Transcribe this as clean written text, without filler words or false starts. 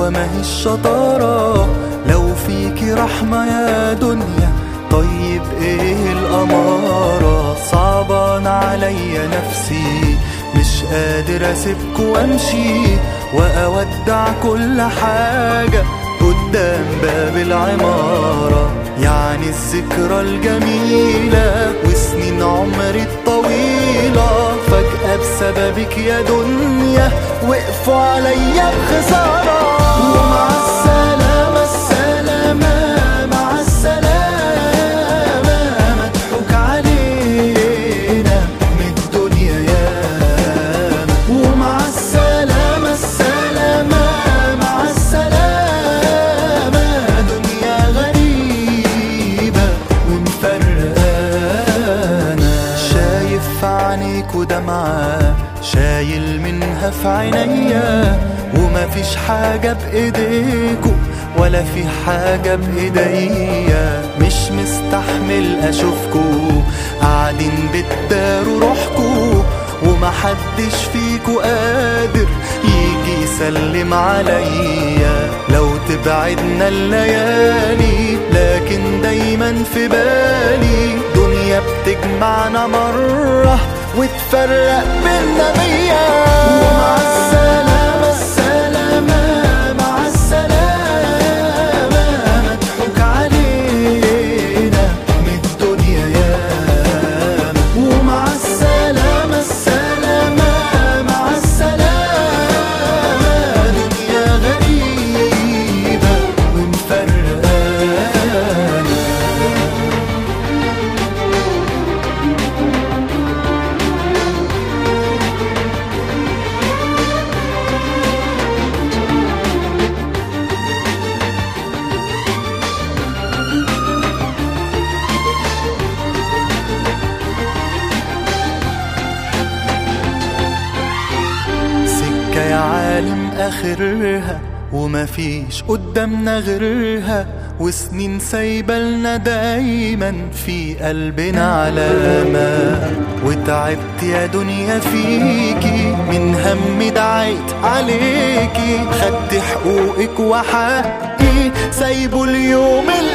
ما هي الشطارة لو فيكي رحمة يا دنيا. طيب ايه الأمارة؟ صعبان عليا نفسي، مش قادر اسيبك وامشي واودع كل حاجة قدام باب العمارة. يعني الذكرى الجميلة وسنين عمري الطويلة فجأة بسببك يا دنيا وقفوا عليا بخسارة. ومع السلامة السلامة مع السلامة، مضحوك علينا من الدنيا ياما. ومع السلامة السلامة مع السلامة، دنيا غريبة ومفرقانا. شايف في عينيك ودمعة شايل منها في عينيا، وما فيش حاجة بإيديكو ولا في حاجة بإيديا. مش مستحمل أشوفكو قاعدين بتداروا روحكو، ومحدش فيكو قادر يجي يسلم عليا. لو تبعدنا الليالي لكن دايما في بالي، دنيا بتجمعنا مرة وتفرق بينا مية. ومع السلامة السلامة مع السلامة، مضحوك علينا من الدنيا ياما. ومع السلامة السلامة مع السلامة، دنيا غريبة ومفرقانا. يا عالم آخرها وما فيش قدامنا غيرها، وسنين سايبالنا دايما في قلبنا علامة. وتعبت يا دنيا فيكي من همي دعيت عليكي، خدت حقوقك وحقي سايبه اليوم